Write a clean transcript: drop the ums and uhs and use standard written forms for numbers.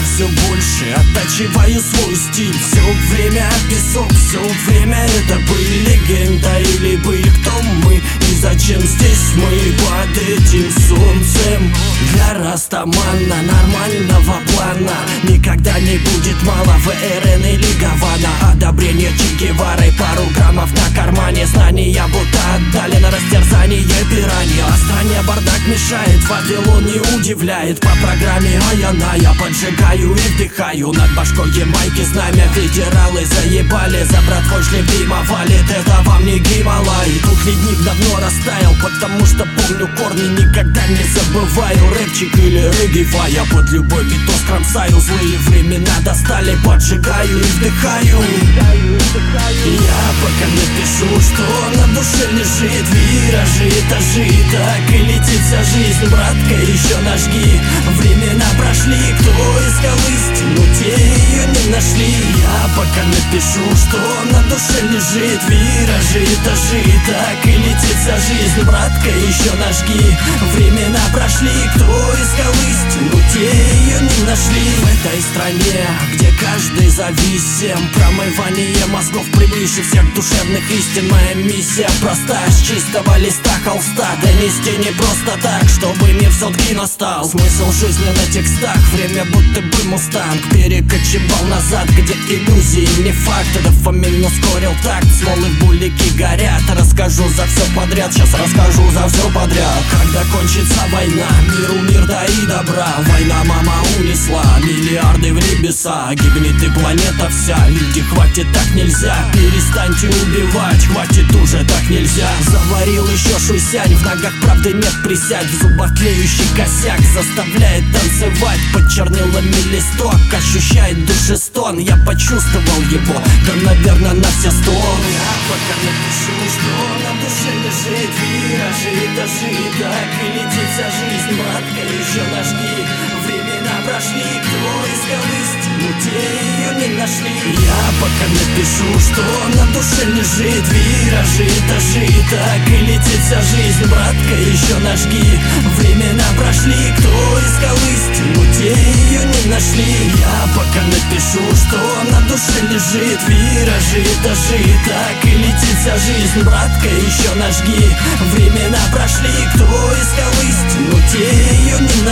все больше оттачиваю свой стиль. Все время песок, все время это были легенда или были кто мы, и зачем здесь мы под этим солнцем. Для растамана нормального плана никогда не будет мало ВРН или Гавана. Одобрение Че Гевары, пару граммов на кармане. Знания будто отдали на растерзание пиранья. А стране бардак мешает, Вавилон не удивляет. По программе Аяна я поджигаю и вдыхаю. Над башкой Ямайки знамя. Федералы заебали, за братвой шлепима валит. Это вам не Гималай. Тут ледник давно растаял, потому что помню корни, никогда не забываю. Рэпчик или регги-фа, я под любой битос кромсаю. Злые времена достали, поджигаю и вдыхаю. Я пока напишу, что на душе лежит. Виражи, этажи, так и летит вся жизнь. Братка, еще нажги. Времена прошли, кто искал истину, те ее не нашли. Я пока напишу, что на душе лежит. Виражи, этажи, так и летит вся жизнь. Братка, еще нажги. Времена прошли, кто искал истину, те ее не нашли. В этой стране, где каждый зависим, промывание мозгов превыше всех душевных истин. Моя миссия проста, с чистого листа холста донести не просто так, чтобы мир все-таки настал. Смысл жизни на текстах, время будто бы мустанг перекочевал назад, где иллюзии не факт. Дофамин ускорил такт, смолы в булики горят. Расскажу за все подряд, сейчас расскажу за все подряд. Когда кончится война, миру мир да и добра. Война мама унесла миллиарды в небеса. Гибнет и планета вся, люди, хватит, так нельзя. Перестаньте убивать, хватит уже, так нельзя. Заварил еще шуйсянь, в ногах правды нет, присядь. В зубах тлеющий косяк заставляет танцевать. Под чернилами листок ощущает души стон. Я почувствовал его, да наверное на все 100. Я пока напишу, что на душе лежит. Виражи, этажи, так и летит вся жизнь. Братка, еще нажги. Времена прошли, кто искал истину, те ее не нашли. Я пока напишу, что на душе лежит. Виражи, этажи, так и летит вся жизнь. Братка, еще нажги. Времена прошли, кто искал истину, те ее не нашли. Я пока напишу, что на душе лежит. Виражи, этажи, так и летит вся жизнь. Братка, еще нажги. Времена прошли, кто искал истину, те ее не